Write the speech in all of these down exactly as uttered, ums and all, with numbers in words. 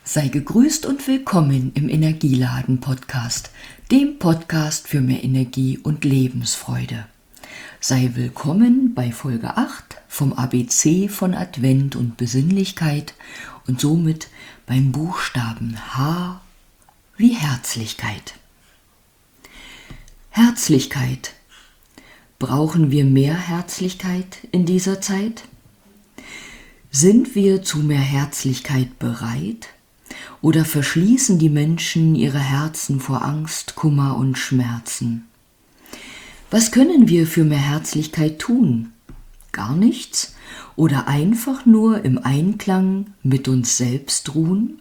Sei gegrüßt und willkommen im Energieladen-Podcast, dem Podcast für mehr Energie und Lebensfreude. Sei willkommen bei Folge acht vom A B C von Advent und Besinnlichkeit und somit beim Buchstaben H wie Herzlichkeit. Herzlichkeit. Brauchen wir mehr Herzlichkeit in dieser Zeit? Sind wir zu mehr Herzlichkeit bereit? Oder verschließen die Menschen ihre Herzen vor Angst, Kummer und Schmerzen? Was können wir für mehr Herzlichkeit tun? Gar nichts? Oder einfach nur im Einklang mit uns selbst ruhen?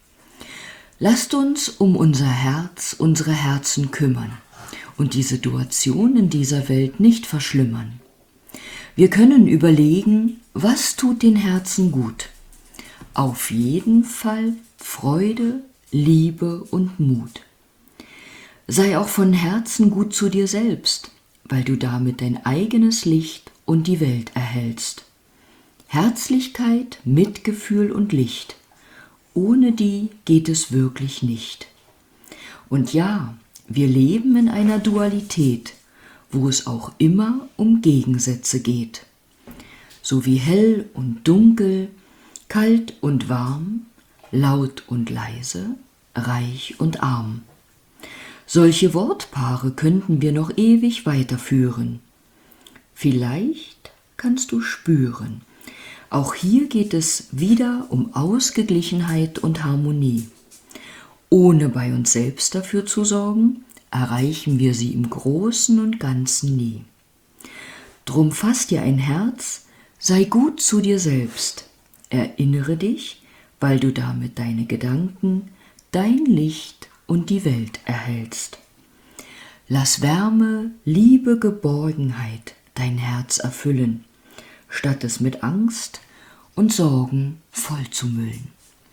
Lasst uns um unser Herz, unsere Herzen kümmern und die Situation in dieser Welt nicht verschlimmern. Wir können überlegen, was tut den Herzen gut? Auf jeden Fall Freude, Liebe und Mut. Sei auch von Herzen gut zu dir selbst, weil du damit dein eigenes Licht und die Welt erhältst. Herzlichkeit, Mitgefühl und Licht. Ohne die geht es wirklich nicht. Und ja, wir leben in einer Dualität, wo es auch immer um Gegensätze geht. So wie hell und dunkel, kalt und warm, laut und leise, reich und arm. Solche Wortpaare könnten wir noch ewig weiterführen. Vielleicht kannst du spüren, auch hier geht es wieder um Ausgeglichenheit und Harmonie. Ohne bei uns selbst dafür zu sorgen, erreichen wir sie im Großen und Ganzen nie. Drum fass dir ein Herz, sei gut zu dir selbst, erinnere dich, weil du damit deine Gedanken, dein Licht und die Welt erhältst. Lass Wärme, Liebe, Geborgenheit dein Herz erfüllen, statt es mit Angst und Sorgen vollzumüllen.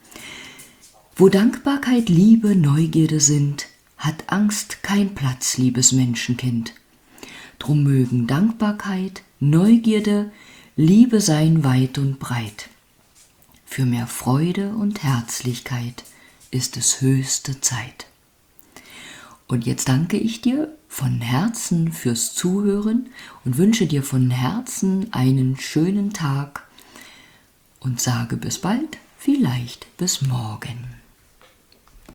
Wo Dankbarkeit, Liebe, Neugierde sind, hat Angst kein Platz, liebes Menschenkind. Drum mögen Dankbarkeit, Neugierde, Liebe sein weit und breit. Für mehr Freude und Herzlichkeit ist es höchste Zeit. Und jetzt danke ich dir von Herzen fürs Zuhören und wünsche dir von Herzen einen schönen Tag und sage bis bald, vielleicht bis morgen.